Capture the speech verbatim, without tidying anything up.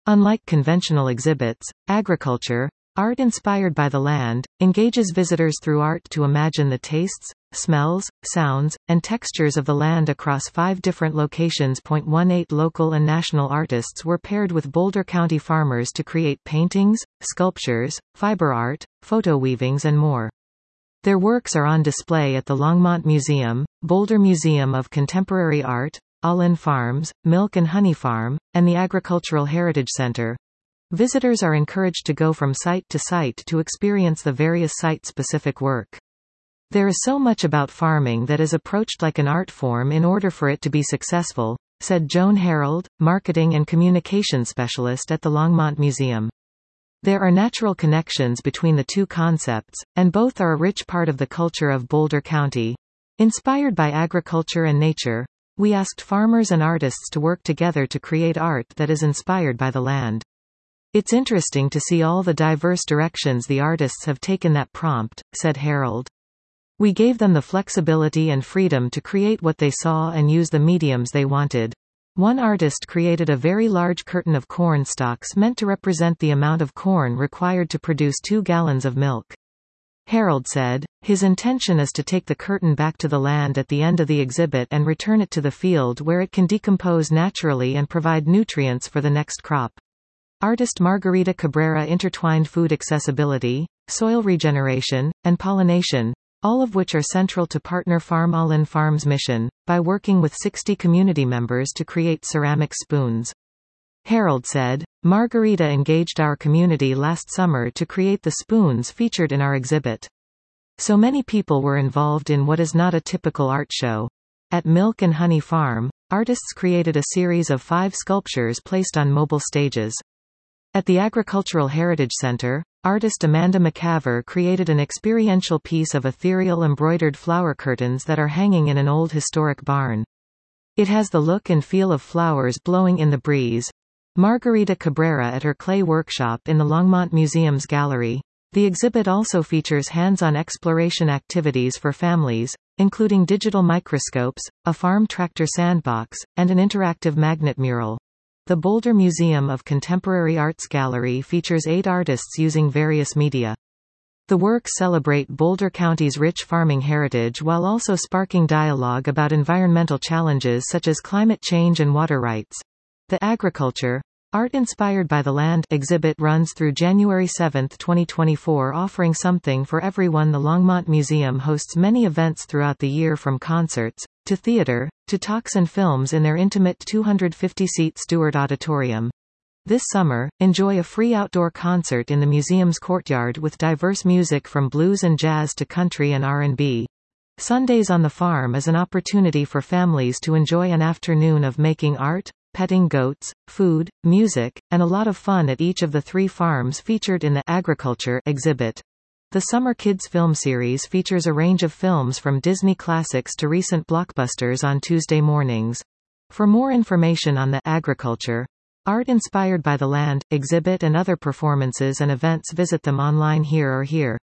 Unlike conventional exhibits, agriculture, art inspired by the land, engages visitors through art to imagine the tastes, smells, sounds, and textures of the land across five different locations. eighteen Local and national artists were paired with Boulder County farmers to create paintings, sculptures, fiber art, photo weavings and more. Their works are on display at the Longmont Museum, Boulder Museum of Contemporary Art, All-In Farms, Milk and Honey Farm, and the Agricultural Heritage Center. Visitors are encouraged to go from site to site to experience the various site-specific work. There is so much about farming that is approached like an art form in order for it to be successful, said Joan Harold, marketing and communications specialist at the Longmont Museum. There are natural connections between the two concepts, and both are a rich part of the culture of Boulder County. Inspired by agriculture and nature, we asked farmers and artists to work together to create art that is inspired by the land. It's interesting to see all the diverse directions the artists have taken that prompt, said Harold. We gave them the flexibility and freedom to create what they saw and use the mediums they wanted. One artist created a very large curtain of corn stalks meant to represent the amount of corn required to produce two gallons of milk. Harold said, his intention is to take the curtain back to the land at the end of the exhibit and return it to the field where it can decompose naturally and provide nutrients for the next crop. Artist Margarita Cabrera intertwined food accessibility, soil regeneration, and pollination, all of which are central to Partner Farm All-In Farms' mission, by working with sixty community members to create ceramic spoons. Harold said, Margarita engaged our community last summer to create the spoons featured in our exhibit. So many people were involved in what is not a typical art show. At Milk and Honey Farm, artists created a series of five sculptures placed on mobile stages. At the Agricultural Heritage Center, artist Amanda McCaver created an experiential piece of ethereal embroidered flower curtains that are hanging in an old historic barn. It has the look and feel of flowers blowing in the breeze. Margarita Cabrera at her clay workshop in the Longmont Museum's gallery. The exhibit also features hands-on exploration activities for families, including digital microscopes, a farm tractor sandbox, and an interactive magnet mural. The Boulder Museum of Contemporary Arts Gallery features eight artists using various media. The works celebrate Boulder County's rich farming heritage while also sparking dialogue about environmental challenges such as climate change and water rights. The Agriculture, Art Inspired by the Land exhibit runs through January seventh twenty twenty-four, offering something for everyone. The Longmont Museum hosts many events throughout the year, from concerts, to theater, to talks and films in their intimate two hundred fifty seat Stewart Auditorium. This summer, enjoy a free outdoor concert in the museum's courtyard with diverse music from blues and jazz to country and R and B. Sundays on the Farm is an opportunity for families to enjoy an afternoon of making art, petting goats, food, music, and a lot of fun at each of the three farms featured in the Agriculture exhibit. The Summer Kids film series features a range of films from Disney classics to recent blockbusters on Tuesday mornings. For more information on the Agriculture, Art Inspired by the Land exhibit and other performances and events, visit them online here or here.